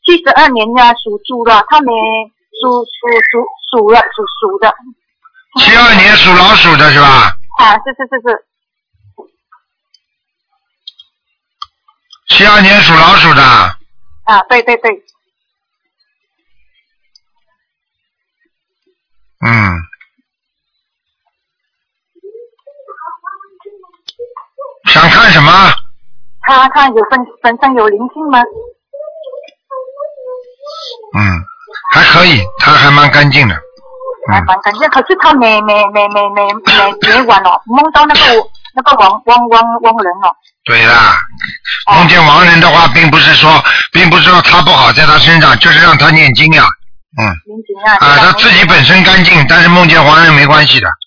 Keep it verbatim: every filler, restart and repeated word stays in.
七十二年呀，属猪的，他没属属属属了，属鼠的。 七二年属老鼠的是吧？ 啊，是是是是。 七二年属老鼠的。 啊，对对对。 嗯。想看什么？ 他他有本本身有灵性吗？ 嗯，还可以，他还蛮干净的。嗯、 还蛮干净，可是他每每每每每每每晚哦，梦到那个那个亡亡亡亡人哦。 对啦，梦见亡人的话，并不是说，并不是说他不好在他身上，就是让他念经呀、啊。嗯。 念经啊。 啊，他自己本身干净，但是梦见亡人没关系的。